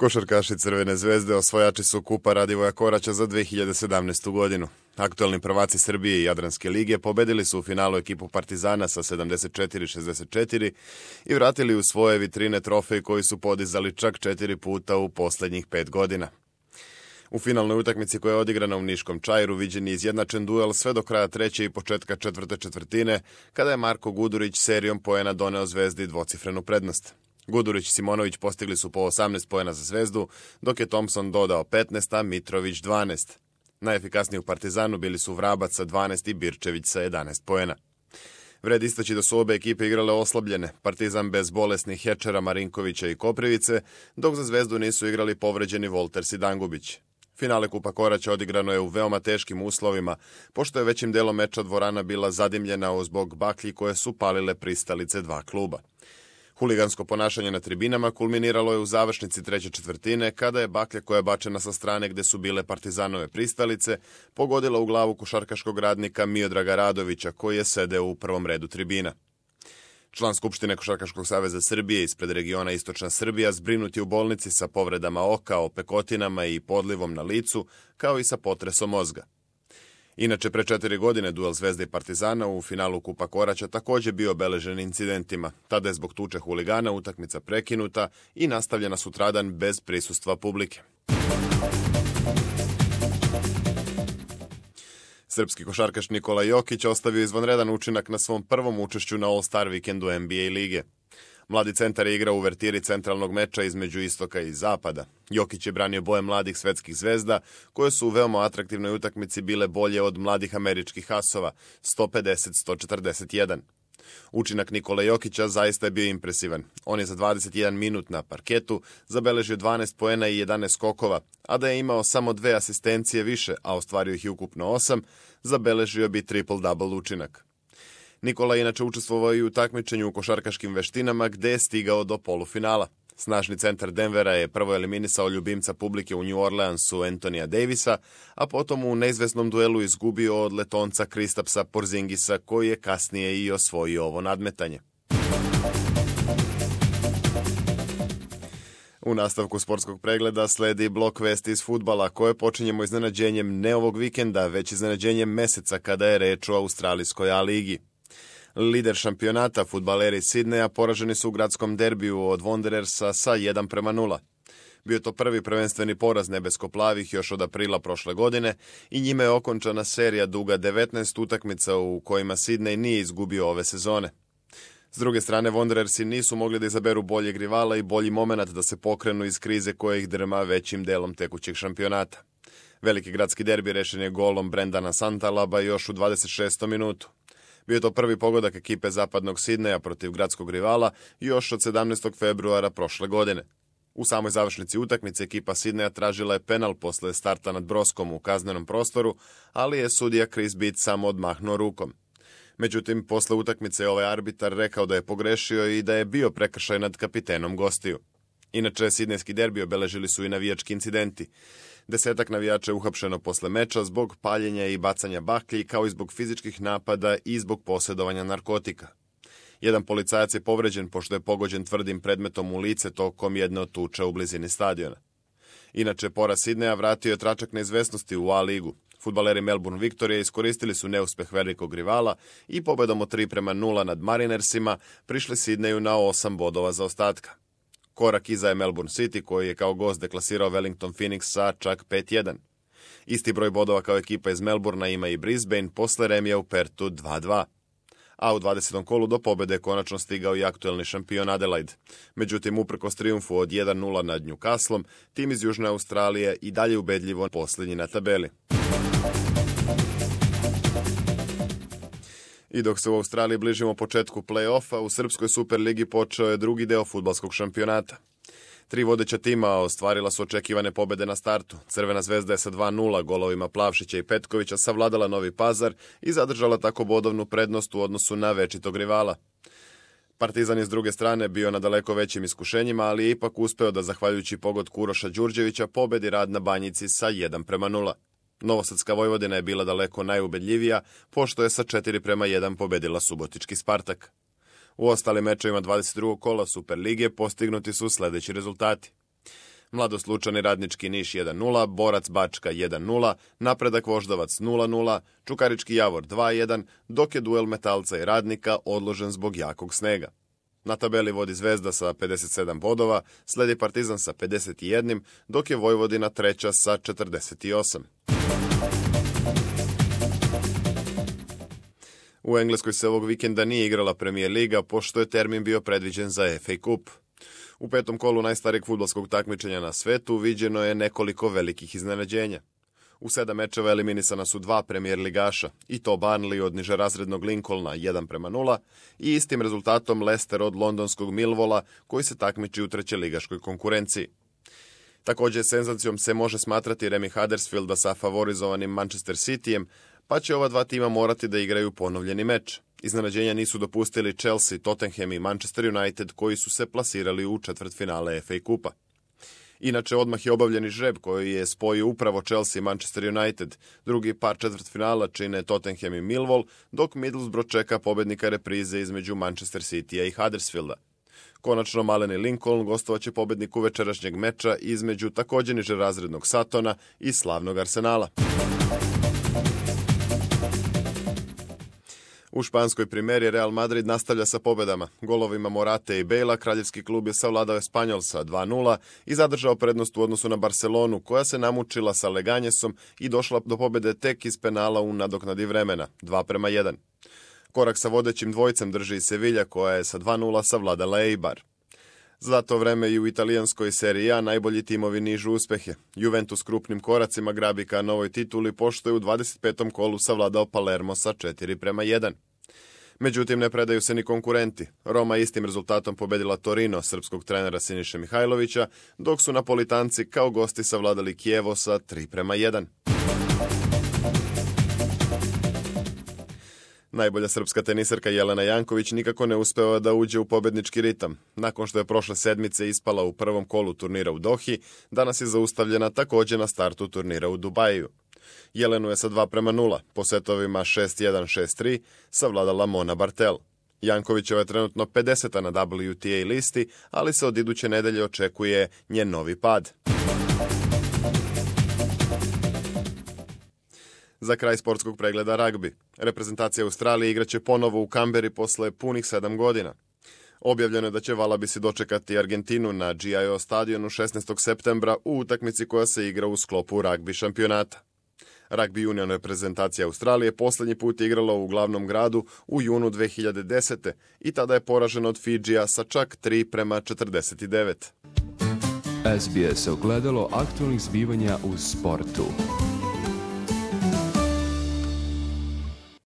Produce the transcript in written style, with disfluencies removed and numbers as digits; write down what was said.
Košarkaši Crvene zvezde osvajači su Kupa Radivoja Koraća za 2017. godinu. Aktualni prvaci Srbije i Jadranske lige pobedili su u finalu ekipu Partizana sa 74-64 i vratili u svoje vitrine trofej koji su podizali čak 4 puta u poslednjih 5 godina. U finalnoj utakmici koja je odigrana u Niškom Čairu viđen je izjednačen duel sve do kraja treće i početka četvrte četvrtine, kada je Marko Gudurić serijom poena doneo Zvezdi dvocifrenu prednost. Gudurić i Simonović postigli su po 18 poena za Zvezdu, dok je Thompson dodao 15, a Mitrović 12. Najefikasniji u Partizanu bili su Vrabac sa 12 i Birčević sa 11 poena. Vred istaći da su obe ekipe igrale oslabljene, Partizan bez bolesnih Hečera, Marinkovića i Koprivice, dok za Zvezdu nisu igrali povređeni Volters i Dangubić. Finale Kupa Koraća odigrano je u veoma teškim uslovima, pošto je većim delom meča dvorana bila zadimljena zbog baklji koje su palile pristalice dva kluba. Huligansko ponašanje na tribinama kulminiralo je u završnici treće četvrtine, kada je baklja koja je bačena sa strane gde su bile Partizanove pristalice pogodila u glavu košarkaškog radnika Miodraga Radovića, koji je sedeo u prvom redu tribina. Član Skupštine Košarkaškog saveza Srbije ispred regiona Istočna Srbija zbrinut je u bolnici sa povredama oka, opekotinama i podlivom na licu, kao i sa potresom mozga. Inače, pre 4 godine duel Zvezde i Partizana u finalu Kupa Koraća takođe bio obeležen incidentima. Tada je zbog tuče huligana utakmica prekinuta i nastavljena sutradan bez prisustva publike. Srpski košarkaš Nikola Jokić ostavio izvanredan učinak na svom prvom učešću na All-Star vikendu NBA lige. Mladi centar je igrao u uvertiri centralnog meča između istoka i zapada. Jokić je branio boje mladih svetskih zvezda, koje su u veoma atraktivnoj utakmici bile bolje od mladih američkih asova, 150-141. Učinak Nikole Jokića zaista je bio impresivan. On je za 21 minut na parketu zabeležio 12 poena i 11 skokova, a da je imao samo 2 asistencije više, a ostvario ih i ukupno 8, zabeležio bi triple-double učinak. Nikola je inače učestvovao i u takmičenju u košarkaškim veštinama, gde je stigao do polufinala. Snažni centar Denvera je prvo eliminisao ljubimca publike u New Orleansu Anthonyja Davisa, a potom u neizvesnom duelu izgubio od Letonca Kristapsa Porzingisa, koji je kasnije i osvojio ovo nadmetanje. U nastavku sportskog pregleda sledi blok vesti iz fudbala, koje počinjemo iznenađenjem ne ovog vikenda, već iznenađenjem meseca kada je reč o australijskoj A-ligi. Lider šampionata, fudbaleri Sidneja, poraženi su u gradskom derbiju od Wanderersa sa 1-0. Bio je to prvi prvenstveni poraz nebesko-plavih još od aprila prošle godine i njime je okončana serija duga 19 utakmica u kojima Sidnej nije izgubio ove sezone. S druge strane, Wanderersi nisu mogli da izaberu boljeg rivala i bolji moment da se pokrenu iz krize koja ih drma većim delom tekućeg šampionata. Veliki gradski derbi rešen je golom Brendana Santalaba još u 26. minutu. Bio je to prvi pogodak ekipe zapadnog Sidneja protiv gradskog rivala još od 17. februara prošle godine. U samoj završnici utakmice ekipa Sidneja tražila je penal posle starta nad Broskom u kaznenom prostoru, ali je sudija Chris Beat samo odmahnuo rukom. Međutim, posle utakmice je ovaj arbitar rekao da je pogrešio i da je bio prekršaj nad kapitenom gostiju. Inače, sidnejski derbi obeležili su i navijački incidenti. 10 navijača je uhapšeno posle meča zbog paljenja i bacanja baklji, kao i zbog fizičkih napada i zbog posjedovanja narkotika. Jedan policajac je povređen pošto je pogođen tvrdim predmetom u lice tokom jedne od tuča u blizini stadiona. Inače, poraz Sidneja vratio je tračak neizvesnosti u A-ligu. Fudbaleri Melbourne Victoria iskoristili su neuspeh velikog rivala i pobedom od 3-0 nad Marinersima prišli Sidneju na 8 bodova zaostatka. Korak iza je Melbourne City, koji je kao gost deklasirao Wellington Phoenix sa čak 5-1. Isti broj bodova kao ekipa iz Melbournea ima i Brisbane posle remija u Pertu 2-2. A u 20. kolu do pobede je konačno stigao i aktuelni šampion Adelaide. Međutim, uprkos trijumfu od 1-0 nad Newcastlom, tim iz Južne Australije i dalje ubedljivo posljednji na tabeli. I dok se u Australiji bližimo početku play-offa, u Srpskoj Superligi počeo je drugi deo fudbalskog šampionata. 3 vodeća tima ostvarila su očekivane pobede na startu. Crvena zvezda je sa 2-0 golovima Plavšića i Petkovića savladala Novi Pazar i zadržala tako bodovnu prednost u odnosu na večitog rivala. Partizan je s druge strane bio na daleko većim iskušenjima, ali je ipak uspeo da, zahvaljujući pogodku Uroša Đurđevića, pobedi Rad na Banjici sa 1-0. Novosadska Vojvodina je bila daleko najubedljivija, pošto je sa 4-1 pobedila subotički Spartak. U ostalim mečevima 22. kola Superlige postignuti su sledeći rezultati. Mladost Lučani Radnički Niš 1-0, Borac Bačka 1-0, Napredak Voždovac 0-0, Čukarički Javor 2-1, dok je duel Metalca i Radnika odložen zbog jakog snega. Na tabeli vodi Zvezda sa 57 bodova, sledi Partizan sa 51, dok je Vojvodina treća sa 48. U Engleskoj se ovog vikenda nije igrala Premier Liga, pošto je termin bio predviđen za FA Cup. U petom kolu najstarijeg fudbalskog takmičenja na svetu viđeno je nekoliko velikih iznenađenja. U 7 mečeva eliminisana su 2 premijer ligaša, i to Burnley od nižerazrednog Lincolna 1-0 i istim rezultatom Leicester od londonskog Millwalla, koji se takmiči u trećeligaškoj konkurenciji. Također senzacijom se može smatrati remi Huddersfielda sa favorizovanim Manchester Cityjem, pa će ova dva tima morati da igraju ponovljeni meč. Iznenađenja nisu dopustili Chelsea, Tottenham i Manchester United, koji su se plasirali u četvrtfinale FA Kupa. Inače, odmah je obavljeni žreb koji je spojio upravo Chelsea i Manchester United. Drugi par četvrtfinala čine Tottenham i Millwall, dok Middlesbrough čeka pobednika reprize između Manchester Citya i Huddersfielda. Konačno, maleni Lincoln gostovaće pobedniku večerašnjeg meča između također nižerazrednog Satona i slavnog Arsenala. U španskoj primeri Real Madrid nastavlja sa pobedama. Golovima Morate i Bejla kraljevski klub je savladao Espanjol sa 2-0 i zadržao prednost u odnosu na Barcelonu, koja se namučila sa Leganjesom i došla do pobede tek iz penala u nadoknadi vremena, 2-1. Korak sa vodećim dvojcem drži i Sevilla, koja je sa 2-0 savladala Eibar. Za to vreme i u italijanskoj seriji A najbolji timovi nižu uspehe. Juventus krupnim koracima grabi ka novoj tituli, pošto je u 25. kolu savladao Palermo sa 4-1. Međutim, ne predaju se ni konkurenti. Roma istim rezultatom pobedila Torino srpskog trenera Siniše Mihajlovića, dok su Napolitanci kao gosti savladali Kijevo sa 3-1. Najbolja srpska teniserka Jelena Janković nikako ne uspeva da uđe u pobednički ritam. Nakon što je prošle sedmice ispala u prvom kolu turnira u Dohi, danas je zaustavljena također na startu turnira u Dubaju. Jelenu je sa 2-0, po setovima 6-1, 6-3, savladala Mona Bartel. Jankovićeva je trenutno 50. na WTA listi, ali se od iduće nedelje očekuje njen novi pad. Za kraj sportskog pregleda ragbi. Reprezentacija Australije igraće ponovo u Kamberi posle punih 7 godina. Objavljeno je da će Valabisi dočekati Argentinu na GIO stadionu 16. septembra u utakmici koja se igra u sklopu ragbi šampionata. Ragbi union reprezentacija Australije posljednji put igrala u glavnom gradu u junu 2010. i tada je poražena od Fidžija sa čak 3-49. SBS ogledalo aktualnih zbivanja u sportu.